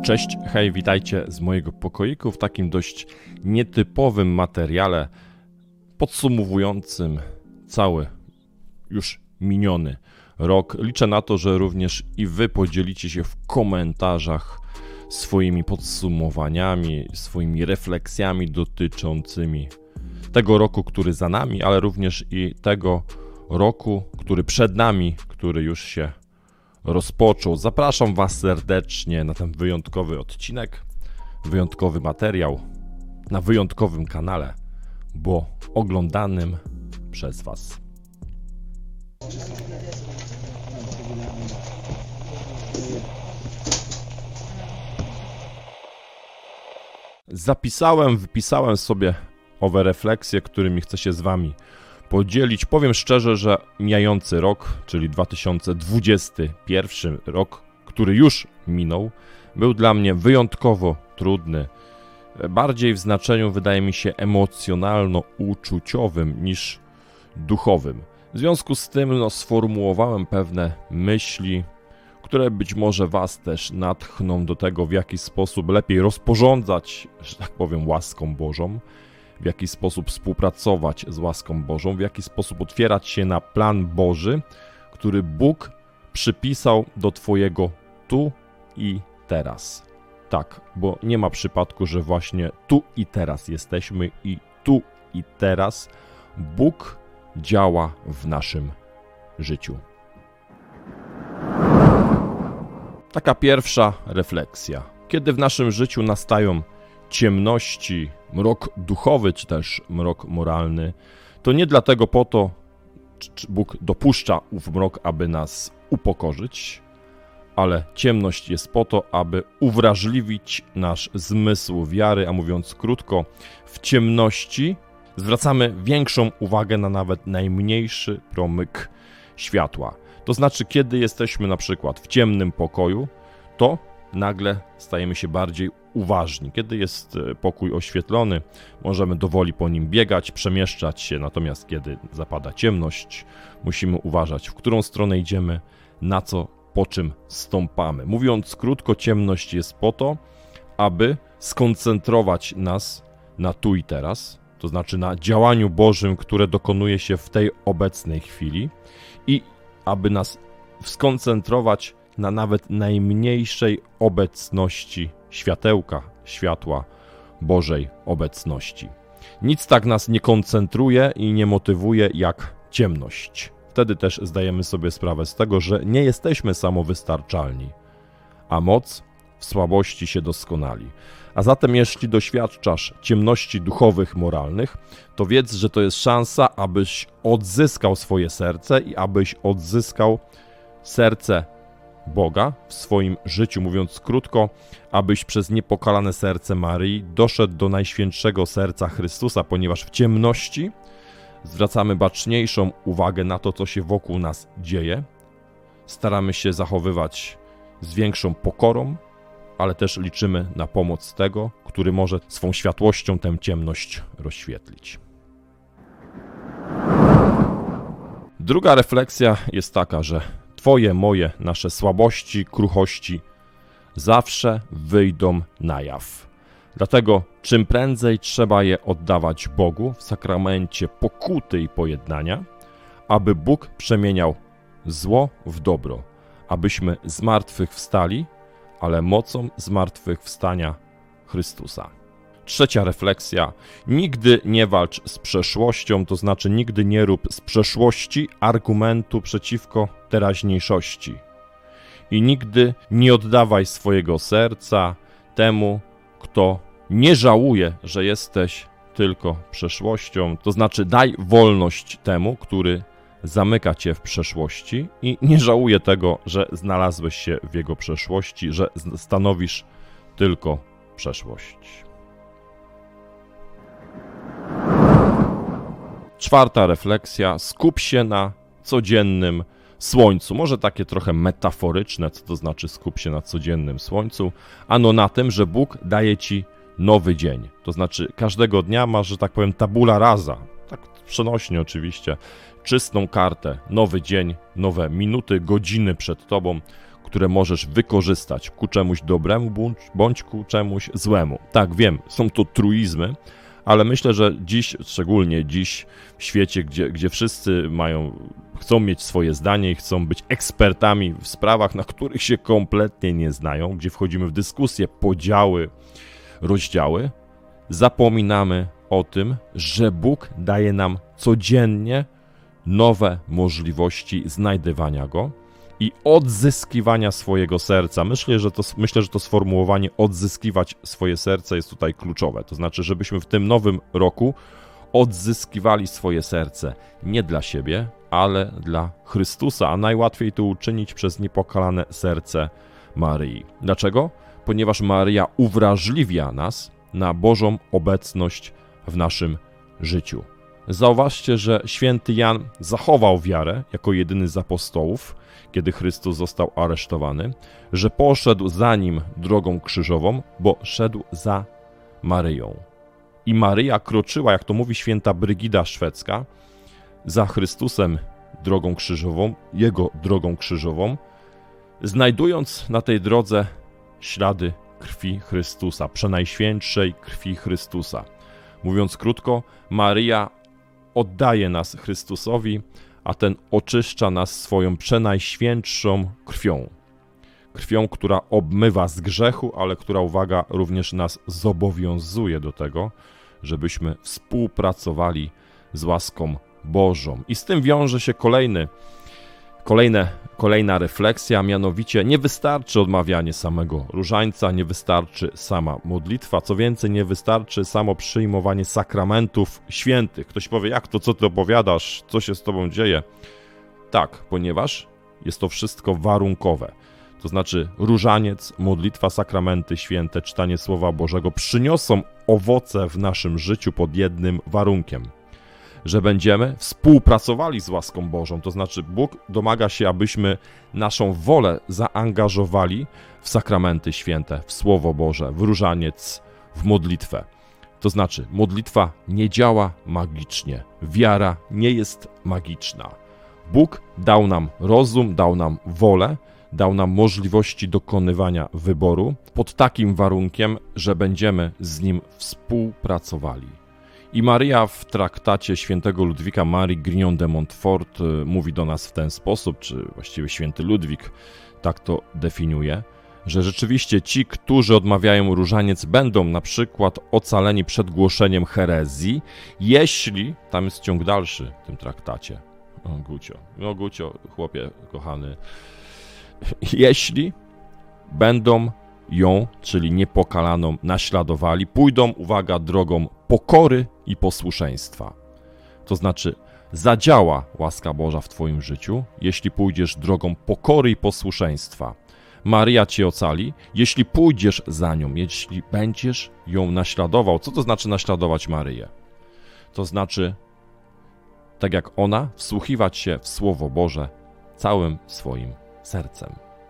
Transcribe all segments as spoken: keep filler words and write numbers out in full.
Cześć, hej, witajcie z mojego pokoiku w takim dość nietypowym materiale podsumowującym cały już miniony rok. Liczę na to, że również i wy podzielicie się w komentarzach swoimi podsumowaniami, swoimi refleksjami dotyczącymi tego roku, który za nami, ale również i tego roku, który przed nami, który już się rozpoczął. Zapraszam was serdecznie na ten wyjątkowy odcinek, wyjątkowy materiał na wyjątkowym kanale, bo oglądanym przez was. Zapisałem, wypisałem sobie owe refleksje, którymi chcę się z wami podzielić. Powiem szczerze, że mijający rok, czyli dwa tysiące dwudziesty pierwszy rok, który już minął, był dla mnie wyjątkowo trudny. Bardziej w znaczeniu, wydaje mi się, emocjonalno-uczuciowym niż duchowym. W związku z tym no, sformułowałem pewne myśli, które być może was też natchną do tego, w jaki sposób lepiej rozporządzać, że tak powiem, łaską Bożą, w jaki sposób współpracować z łaską Bożą, w jaki sposób otwierać się na plan Boży, który Bóg przypisał do twojego tu i teraz. Tak, bo nie ma przypadku, że właśnie tu i teraz jesteśmy i tu i teraz Bóg działa w naszym życiu. Taka pierwsza refleksja. Kiedy w naszym życiu nastają ciemności, mrok duchowy czy też mrok moralny, to nie dlatego po to czy Bóg dopuszcza ów mrok, aby nas upokorzyć, ale ciemność jest po to, aby uwrażliwić nasz zmysł wiary, a mówiąc krótko, w ciemności zwracamy większą uwagę na nawet najmniejszy promyk światła. To znaczy, kiedy jesteśmy na przykład w ciemnym pokoju, to nagle stajemy się bardziej uważni. Kiedy jest pokój oświetlony, możemy dowoli po nim biegać, przemieszczać się, natomiast kiedy zapada ciemność, musimy uważać, w którą stronę idziemy, na co, po czym stąpamy. Mówiąc krótko, ciemność jest po to, aby skoncentrować nas na tu i teraz, to znaczy na działaniu Bożym, które dokonuje się w tej obecnej chwili i aby nas skoncentrować na nawet najmniejszej obecności światełka, światła Bożej obecności. Nic tak nas nie koncentruje i nie motywuje jak ciemność. Wtedy też zdajemy sobie sprawę z tego, że nie jesteśmy samowystarczalni, a moc w słabości się doskonali. A zatem jeśli doświadczasz ciemności duchowych, moralnych, to wiedz, że to jest szansa, abyś odzyskał swoje serce i abyś odzyskał serce Boga w swoim życiu. Mówiąc krótko, abyś przez niepokalane serce Maryi doszedł do najświętszego serca Chrystusa, ponieważ w ciemności zwracamy baczniejszą uwagę na to, co się wokół nas dzieje. Staramy się zachowywać z większą pokorą, ale też liczymy na pomoc tego, który może swą światłością tę ciemność rozświetlić. Druga refleksja jest taka, że Twoje, moje, nasze słabości, kruchości zawsze wyjdą na jaw. Dlatego czym prędzej trzeba je oddawać Bogu w sakramencie pokuty i pojednania, aby Bóg przemieniał zło w dobro, abyśmy z martwych wstali, ale mocą zmartwychwstania Chrystusa. Trzecia refleksja. Nigdy nie walcz z przeszłością, to znaczy nigdy nie rób z przeszłości argumentu przeciwko teraźniejszości. I nigdy nie oddawaj swojego serca temu, kto nie żałuje, że jesteś tylko przeszłością. To znaczy daj wolność temu, który zamyka cię w przeszłości i nie żałuje tego, że znalazłeś się w jego przeszłości, że stanowisz tylko przeszłość. Czwarta refleksja. Skup się na codziennym słońcu. Może takie trochę metaforyczne, co to znaczy skup się na codziennym słońcu. Ano na tym, że Bóg daje ci nowy dzień. To znaczy każdego dnia masz, że tak powiem, tabula rasa. Tak przenośnie oczywiście. Czystą kartę. Nowy dzień, nowe minuty, godziny przed tobą, które możesz wykorzystać ku czemuś dobremu bądź, bądź ku czemuś złemu. Tak, wiem, są to truizmy, ale myślę, że dziś, szczególnie dziś w świecie, gdzie, gdzie wszyscy mają, chcą mieć swoje zdanie i chcą być ekspertami w sprawach, na których się kompletnie nie znają, gdzie wchodzimy w dyskusje, podziały, rozdziały, zapominamy o tym, że Bóg daje nam codziennie nowe możliwości znajdywania Go i odzyskiwania swojego serca. Myślę, że to, myślę, że to sformułowanie odzyskiwać swoje serce jest tutaj kluczowe. To znaczy, żebyśmy w tym nowym roku odzyskiwali swoje serce nie dla siebie, ale dla Chrystusa, a najłatwiej to uczynić przez niepokalane serce Maryi. Dlaczego? Ponieważ Maryja uwrażliwia nas na Bożą obecność w naszym życiu. Zauważcie, że święty Jan zachował wiarę jako jedyny z apostołów, kiedy Chrystus został aresztowany, że poszedł za nim drogą krzyżową, bo szedł za Maryją. I Maryja kroczyła, jak to mówi święta Brygida Szwedzka, za Chrystusem drogą krzyżową, jego drogą krzyżową, znajdując na tej drodze ślady krwi Chrystusa, przenajświętszej krwi Chrystusa. Mówiąc krótko, Maryja oddaje nas Chrystusowi, a ten oczyszcza nas swoją przenajświętszą krwią. Krwią, która obmywa z grzechu, ale która, uwaga, również nas zobowiązuje do tego, żebyśmy współpracowali z łaską Bożą. I z tym wiąże się kolejny, kolejne, kolejna refleksja, mianowicie nie wystarczy odmawianie samego różańca, nie wystarczy sama modlitwa, co więcej, nie wystarczy samo przyjmowanie sakramentów świętych. Ktoś powie, jak to, co ty opowiadasz, co się z tobą dzieje? Tak, ponieważ jest to wszystko warunkowe. To znaczy różaniec, modlitwa, sakramenty święte, czytanie Słowa Bożego przyniosą owoce w naszym życiu pod jednym warunkiem, że będziemy współpracowali z łaską Bożą. To znaczy Bóg domaga się, abyśmy naszą wolę zaangażowali w sakramenty święte, w Słowo Boże, w różaniec, w modlitwę. To znaczy modlitwa nie działa magicznie, wiara nie jest magiczna. Bóg dał nam rozum, dał nam wolę, dał nam możliwości dokonywania wyboru pod takim warunkiem, że będziemy z Nim współpracowali. I Maryja w traktacie świętego Ludwika Marii Grignon de Montfort mówi do nas w ten sposób, czy właściwie święty Ludwik tak to definiuje, że rzeczywiście ci, którzy odmawiają różaniec, będą na przykład ocaleni przed głoszeniem herezji, jeśli, tam jest ciąg dalszy w tym traktacie, o Gucio, no Gucio, chłopie kochany, jeśli będą ją, czyli niepokalaną, naśladowali, pójdą, uwaga, drogą pokory i posłuszeństwa. To znaczy, zadziała łaska Boża w twoim życiu, jeśli pójdziesz drogą pokory i posłuszeństwa. Maryja cię ocali, jeśli pójdziesz za nią, jeśli będziesz ją naśladował. Co to znaczy naśladować Maryję? To znaczy, tak jak ona, wsłuchiwać się w Słowo Boże całym swoim sercem.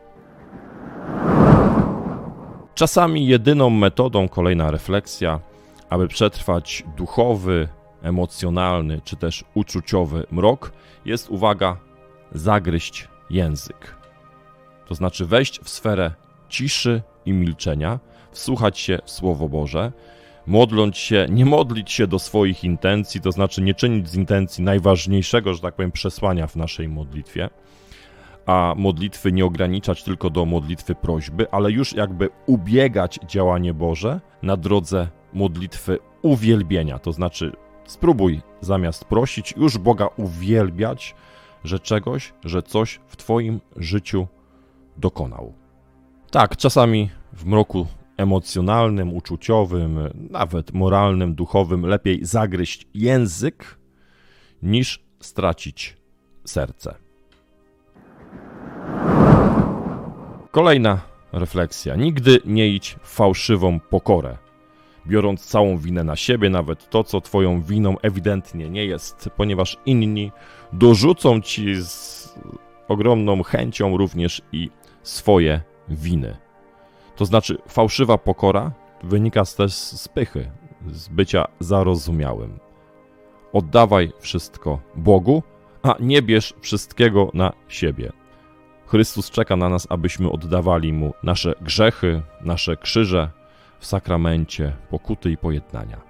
Czasami jedyną metodą, kolejna refleksja, aby przetrwać duchowy, emocjonalny czy też uczuciowy mrok, jest, uwaga, zagryźć język. To znaczy wejść w sferę ciszy i milczenia, wsłuchać się w Słowo Boże, modląc się, nie modlić się do swoich intencji, to znaczy nie czynić z intencji najważniejszego, że tak powiem, przesłania w naszej modlitwie, a modlitwy nie ograniczać tylko do modlitwy prośby, ale już jakby ubiegać działanie Boże na drodze modlitwy uwielbienia. To znaczy spróbuj zamiast prosić już Boga uwielbiać, że czegoś, że coś w twoim życiu dokonał. Tak, czasami w mroku emocjonalnym, uczuciowym, nawet moralnym, duchowym lepiej zagryźć język niż stracić serce. Kolejna refleksja. Nigdy nie idź w fałszywą pokorę, biorąc całą winę na siebie, nawet to, co twoją winą ewidentnie nie jest, ponieważ inni dorzucą ci z ogromną chęcią również i swoje winy. To znaczy fałszywa pokora wynika też z pychy, z bycia zarozumiałym. Oddawaj wszystko Bogu, a nie bierz wszystkiego na siebie. Chrystus czeka na nas, abyśmy oddawali Mu nasze grzechy, nasze krzyże w sakramencie pokuty i pojednania.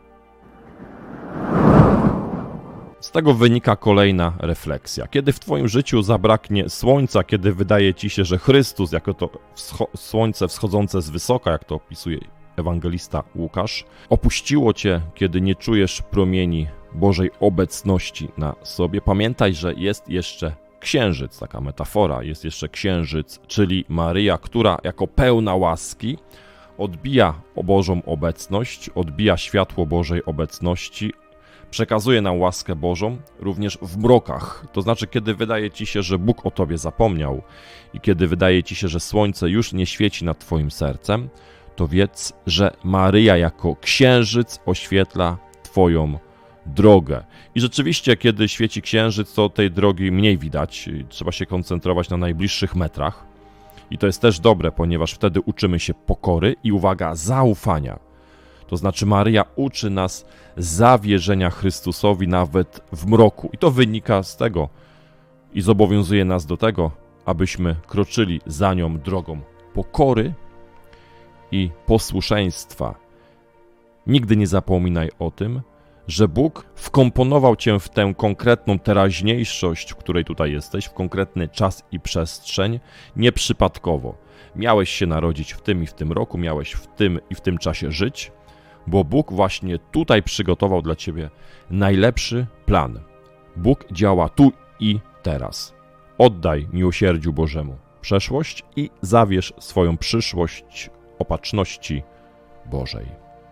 Z tego wynika kolejna refleksja. Kiedy w Twoim życiu zabraknie słońca, kiedy wydaje Ci się, że Chrystus, jako to wscho- słońce wschodzące z wysoka, jak to opisuje ewangelista Łukasz, opuściło Cię, kiedy nie czujesz promieni Bożej obecności na sobie, pamiętaj, że jest jeszcze księżyc, taka metafora, jest jeszcze księżyc, czyli Maryja, która jako pełna łaski odbija Bożą obecność, odbija światło Bożej obecności, przekazuje nam łaskę Bożą również w mrokach. To znaczy, kiedy wydaje Ci się, że Bóg o Tobie zapomniał i kiedy wydaje Ci się, że słońce już nie świeci nad Twoim sercem, to wiedz, że Maryja jako księżyc oświetla Twoją drogę. I rzeczywiście, kiedy świeci księżyc, to tej drogi mniej widać. Trzeba się koncentrować na najbliższych metrach. I to jest też dobre, ponieważ wtedy uczymy się pokory i, uwaga, zaufania. To znaczy Maryja uczy nas zawierzenia Chrystusowi nawet w mroku. I to wynika z tego i zobowiązuje nas do tego, abyśmy kroczyli za nią drogą pokory i posłuszeństwa. Nigdy nie zapominaj o tym, że Bóg wkomponował Cię w tę konkretną teraźniejszość, w której tutaj jesteś, w konkretny czas i przestrzeń, nieprzypadkowo. Miałeś się narodzić w tym i w tym roku, miałeś w tym i w tym czasie żyć, bo Bóg właśnie tutaj przygotował dla Ciebie najlepszy plan. Bóg działa tu i teraz. Oddaj miłosierdziu Bożemu przeszłość i zawierz swoją przyszłość opatrzności Bożej.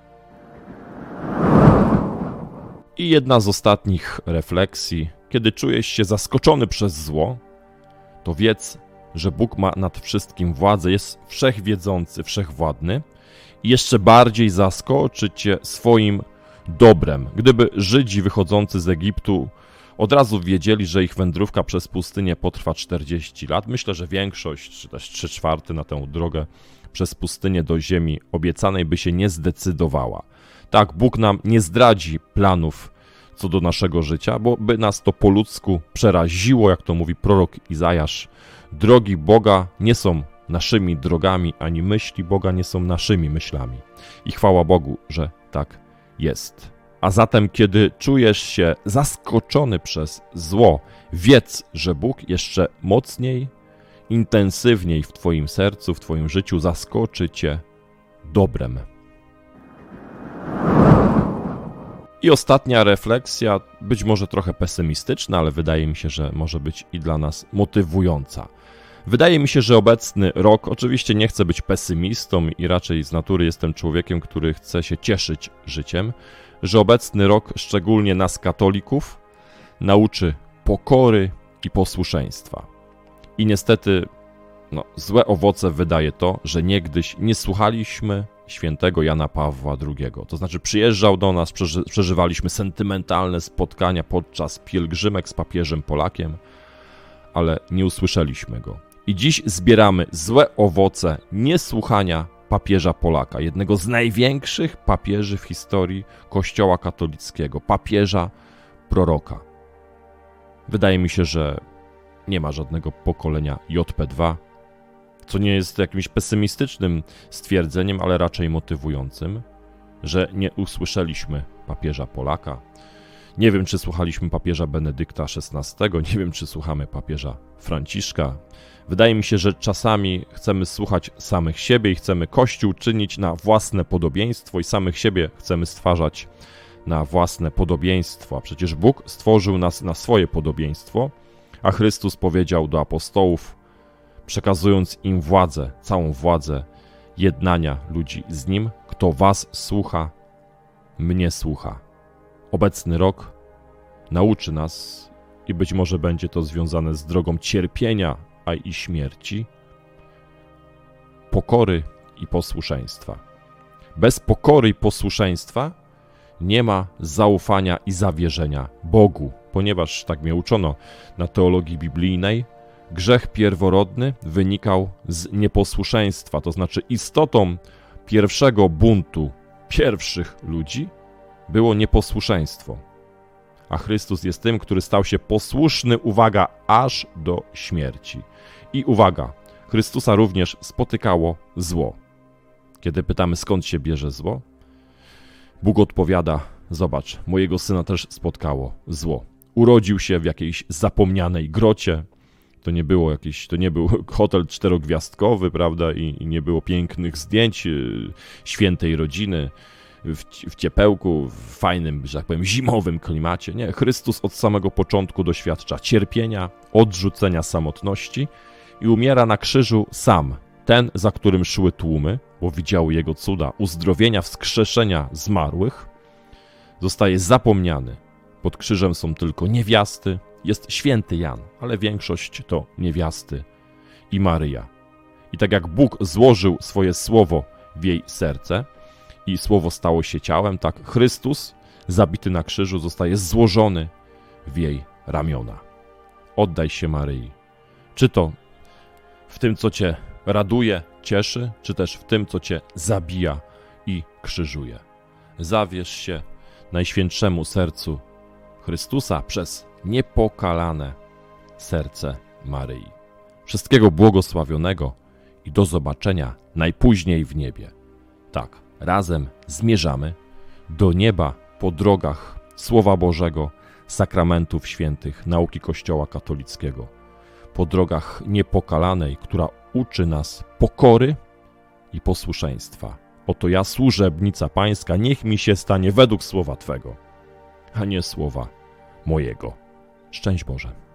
I jedna z ostatnich refleksji. Kiedy czujesz się zaskoczony przez zło, to wiedz, że Bóg ma nad wszystkim władzę, jest wszechwiedzący, wszechwładny i jeszcze bardziej zaskoczy Cię swoim dobrem. Gdyby Żydzi wychodzący z Egiptu od razu wiedzieli, że ich wędrówka przez pustynię potrwa czterdzieści lat, myślę, że większość, czy też trzy czwarte na tę drogę przez pustynię do ziemi obiecanej by się nie zdecydowała. Tak, Bóg nam nie zdradzi planów co do naszego życia, bo by nas to po ludzku przeraziło, jak to mówi prorok Izajasz. Drogi Boga nie są naszymi drogami, ani myśli Boga nie są naszymi myślami. I chwała Bogu, że tak jest. A zatem, kiedy czujesz się zaskoczony przez zło, wiedz, że Bóg jeszcze mocniej, intensywniej w Twoim sercu, w Twoim życiu zaskoczy Cię dobrem. I ostatnia refleksja, być może trochę pesymistyczna, ale wydaje mi się, że może być i dla nas motywująca. Wydaje mi się, że obecny rok, oczywiście nie chcę być pesymistą i raczej z natury jestem człowiekiem, który chce się cieszyć życiem, że obecny rok, szczególnie nas katolików, nauczy pokory i posłuszeństwa. I niestety no, złe owoce wydaje to, że niegdyś nie słuchaliśmy świętego Jana Pawła drugiego. To znaczy przyjeżdżał do nas, przeży, przeżywaliśmy sentymentalne spotkania podczas pielgrzymek z papieżem Polakiem, ale nie usłyszeliśmy go. I dziś zbieramy złe owoce niesłuchania papieża Polaka, jednego z największych papieży w historii Kościoła katolickiego, papieża proroka. Wydaje mi się, że nie ma żadnego pokolenia J P dwa, co nie jest jakimś pesymistycznym stwierdzeniem, ale raczej motywującym, że nie usłyszeliśmy papieża Polaka. Nie wiem, czy słuchaliśmy papieża Benedykta szesnastego, nie wiem, czy słuchamy papieża Franciszka. Wydaje mi się, że czasami chcemy słuchać samych siebie i chcemy Kościół czynić na własne podobieństwo i samych siebie chcemy stwarzać na własne podobieństwo. A przecież Bóg stworzył nas na swoje podobieństwo, a Chrystus powiedział do apostołów, przekazując im władzę, całą władzę jednania ludzi z Nim, kto was słucha, mnie słucha. Obecny rok nauczy nas i być może będzie to związane z drogą cierpienia, a i śmierci, pokory i posłuszeństwa. Bez pokory i posłuszeństwa nie ma zaufania i zawierzenia Bogu, ponieważ, tak mnie uczono na teologii biblijnej, grzech pierworodny wynikał z nieposłuszeństwa, to znaczy istotą pierwszego buntu pierwszych ludzi było nieposłuszeństwo. a Chrystus jest tym, który stał się posłuszny, uwaga, aż do śmierci. I uwaga, Chrystusa również spotykało zło. Kiedy pytamy, skąd się bierze zło, Bóg odpowiada, zobacz, mojego syna też spotkało zło. Urodził się w jakiejś zapomnianej grocie, to nie było jakiś, to nie był hotel czterogwiazdkowy, prawda, i, i nie było pięknych zdjęć y, świętej rodziny w, w ciepełku, w fajnym, że tak powiem, zimowym klimacie. Nie, Chrystus od samego początku doświadcza cierpienia, odrzucenia samotności i umiera na krzyżu sam, ten, za którym szły tłumy, bo widziały jego cuda, uzdrowienia, wskrzeszenia zmarłych, zostaje zapomniany. Pod krzyżem są tylko niewiasty, jest święty Jan, ale większość to niewiasty i Maryja. I tak jak Bóg złożył swoje słowo w jej serce i słowo stało się ciałem, tak Chrystus, zabity na krzyżu, zostaje złożony w jej ramiona. Oddaj się Maryi. Czy to w tym, co cię raduje, cieszy, czy też w tym, co cię zabija i krzyżuje. Zawierz się Najświętszemu Sercu Chrystusa przez niepokalane serce Maryi. Wszystkiego błogosławionego i do zobaczenia najpóźniej w niebie. Tak, razem zmierzamy do nieba po drogach Słowa Bożego, sakramentów świętych, nauki Kościoła katolickiego, po drogach niepokalanej, która uczy nas pokory i posłuszeństwa. Oto ja, służebnica Pańska, niech mi się stanie według słowa Twego, a nie słowa mojego. Szczęść Boże.